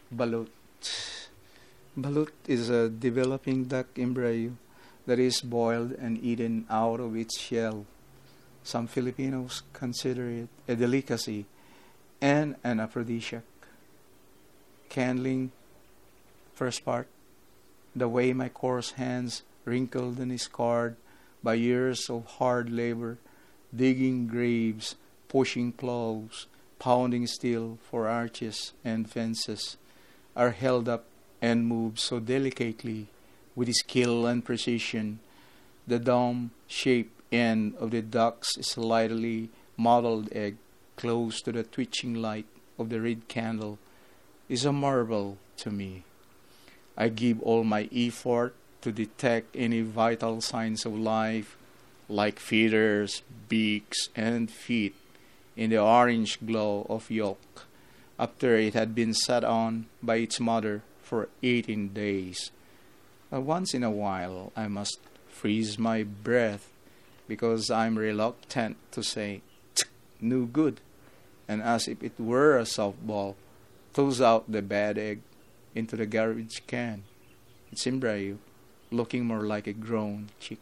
Balut. Balut is a developing duck embryo that is boiled and eaten out of its shell. Some Filipinos consider it a delicacy and an aphrodisiac. Candling, first part, the way my coarse hands, wrinkled and scarred by years of hard labor, digging graves, pushing plows, pounding steel for arches and fences, are held up and moved so delicately with skill and precision. The dome-shaped end of the duck's slightly mottled egg, close to the twitching light of the red candle, is a marvel to me. I give all my effort to detect any vital signs of life, like feathers, beaks, and feet, in the orange glow of yolk, after it had been sat on by its mother for 18 days. Once in a while, I must freeze my breath because I'm reluctant to say, "No good," and as if it were a softball, toss out the bad egg into the garbage can, its embryo looking more like a grown chick.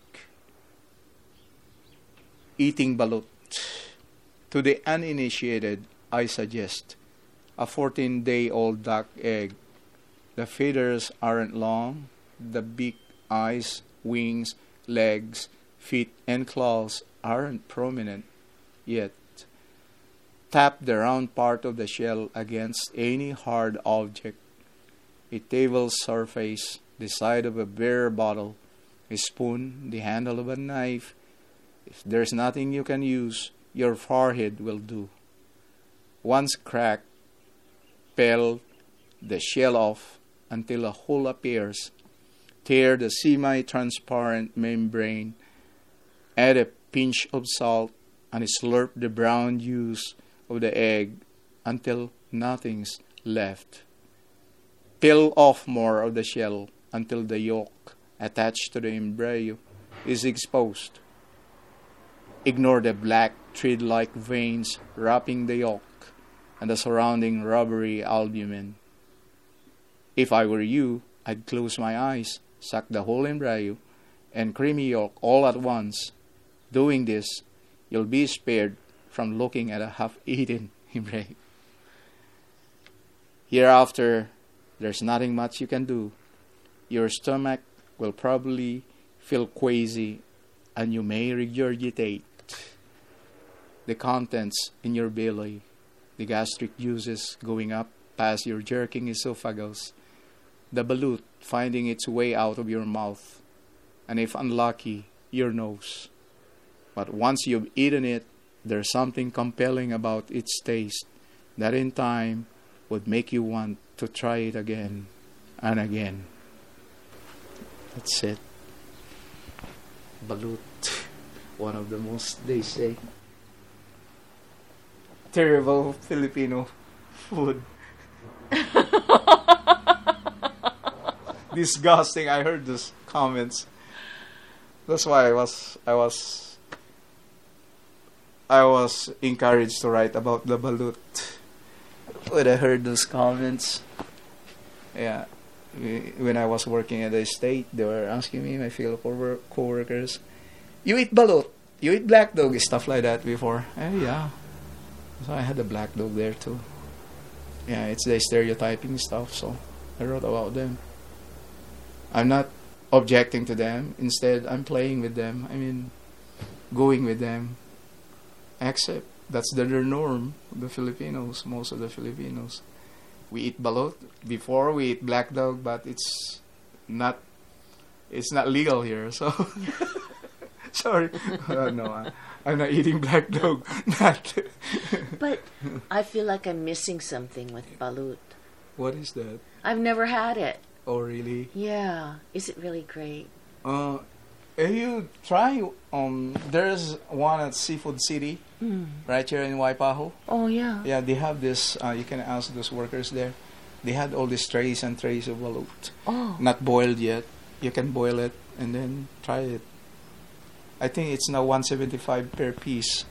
Eating balut. To the uninitiated, I suggest a 14-day-old duck egg. The feathers aren't long, the beak, eyes, wings, legs, feet, and claws aren't prominent yet. Tap the round part of the shell against any hard object, a table surface, the side of a beer bottle, a spoon, the handle of a knife. If there's nothing you can use, your forehead will do. Once cracked, peel the shell off until a hole appears. Tear the semi-transparent membrane, add a pinch of salt, and slurp the brown juice of the egg until nothing's left. Peel off more of the shell until the yolk attached to the embryo is exposed. Ignore the black thread-like veins wrapping the yolk and the surrounding rubbery albumin. If I were you, I'd close my eyes, suck the whole embryo and creamy yolk all at once. Doing this, you'll be spared from looking at a half-eaten embryo. Hereafter, there's nothing much you can do. Your stomach will probably feel queasy and you may regurgitate the contents in your belly, the gastric juices going up past your jerking esophagus, the balut finding its way out of your mouth, and if unlucky, your nose. But once you've eaten it, there's something compelling about its taste that in time would make you want to try it again and again. That's it. Balut, one of the most, they say, terrible Filipino food. Disgusting. I heard those comments. That's why I was encouraged to write about the balut when I heard those comments. Yeah, when I was working at the estate, they were asking me, my fellow co-workers, "You eat balut? You eat black dog?" Stuff like that before. Yeah. So I had a black dog there too. Yeah, it's the stereotyping stuff, so I wrote about them. I'm not objecting to them. Instead, I'm playing with them. I mean, going with them. Except that's their norm, the Filipinos, most of the Filipinos. We eat balut. Before we eat black dog, but it's not legal here, so sorry. No, I'm not eating black dog. Not. But I feel like I'm missing something with balut. What is that? I've never had it. Oh, really? Yeah. Is it really great? If you try, there's one at Seafood City, right here in Waipahu. Oh, yeah. Yeah, they have this, you can ask those workers there. They had all these trays and trays of balut. Oh. Not boiled yet. You can boil it and then try it. I think it's now 175 per piece.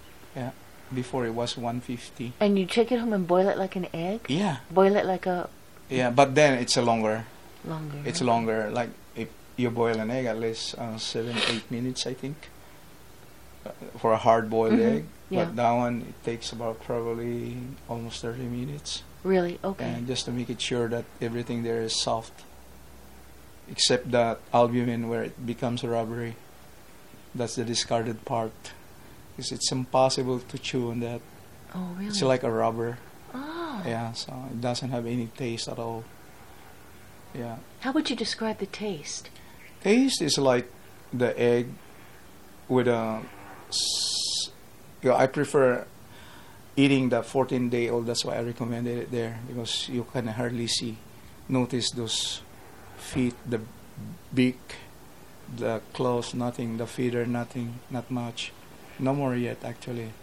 Before it was 150. And you take it home and boil it like an egg? Yeah. Boil it like a Yeah, but then it's a longer. Longer. It's longer. Like if you boil an egg, at least 7-8 minutes, I think, for a hard-boiled Mhm. egg. Yeah. But that one it takes about probably almost 30 minutes, Really? Okay. and just to make it sure that everything there is soft, except that albumin where it becomes rubbery. That's the discarded part, because it's impossible to chew on that. Oh, really? It's like a rubber. Oh. Yeah, so it doesn't have any taste at all. Yeah. How would you describe the taste? Taste is like the egg with I prefer eating the 14-day-old. That's why I recommended it there, because you can hardly notice those feet, the beak, the claws, nothing, the feeder, nothing, not much. No more yet, actually.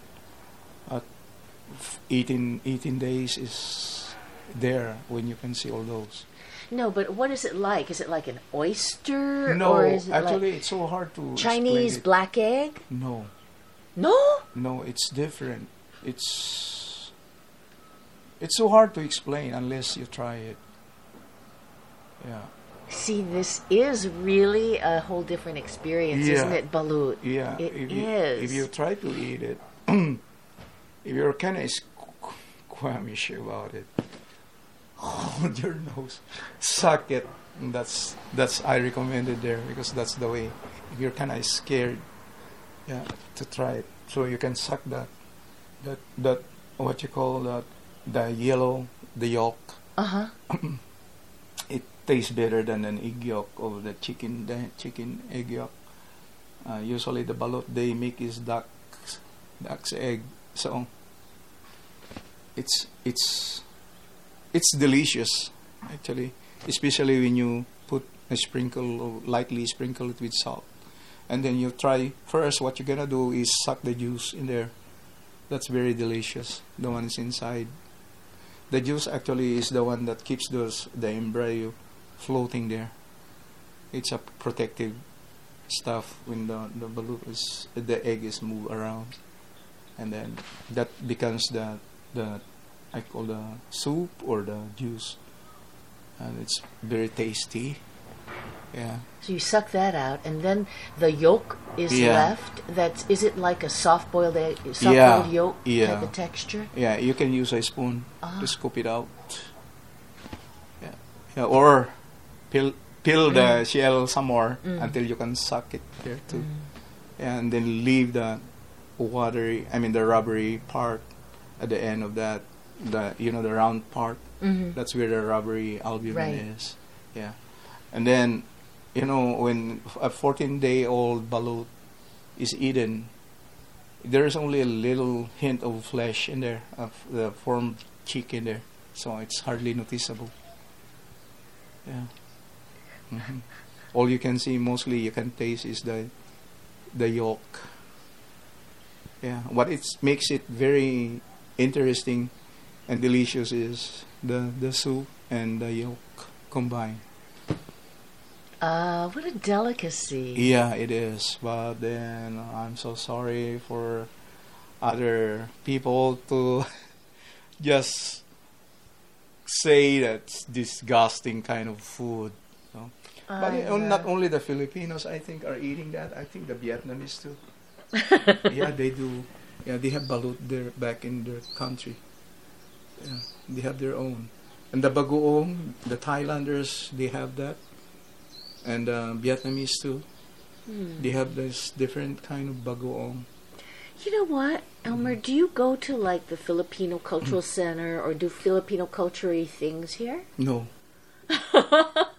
18 days is there when you can see all those. No, but what is it like? Is it like an oyster? No, or is it actually, like it's so hard to Chinese explain it. black egg? No, No? it's different. It's so hard to explain unless you try it. Yeah, See, this is really a whole different experience, Yeah. isn't it, Balut? yeah. It If you is. try to eat it, if you're kind of squeamish about it, hold your nose, suck it. And that's I recommend it there, because that's the way. If you're kind of scared, yeah, to try it, so you can suck that what you call that, the yolk. Uh-huh. It tastes better than an egg yolk of the chicken egg yolk. Usually the balut they make is duck's egg, so it's delicious actually, especially when you put a sprinkle or lightly sprinkle it with salt, and then you try first. What you're gonna do is suck the juice in there. That's very delicious. The one is inside. The juice actually is the one that keeps the embryo floating there. It's a protective stuff when the egg is moved around, and then that becomes the I call the soup or the juice, and it's very tasty. Yeah. So you suck that out, and then the yolk is Yeah. left. Is it like a soft-boiled egg, Yeah. soft-boiled yolk Yeah. type of texture? Yeah, you can use a spoon Ah. to scoop it out. Yeah, yeah, or peel the shell some more until you can suck it there too, and then leave the rubbery part at the end of that. The round part. Mm-hmm. That's where the rubbery albumin Right. is. Yeah, and then when a 14-day-old balut is eaten, there is only a little hint of flesh in there, of the formed cheek in there, so it's hardly noticeable. Yeah. hmm All you can see, mostly you can taste, is the yolk. Yeah. What makes it very interesting and delicious is the soup and the yolk combined. What a delicacy. Yeah, it is. But then I'm so sorry for other people to just say that's disgusting kind of food. No? But not only the Filipinos, I think, are eating that. I think the Vietnamese too. Yeah, they do. Yeah, they have balut there back in their country. Yeah, they have their own. And the bagoong, the Thailanders, they have that. And Vietnamese too. They have this different kind of bagoong. You know what, Elmer? Do you go to like the Filipino Cultural Center or do Filipino culture-y things here? No.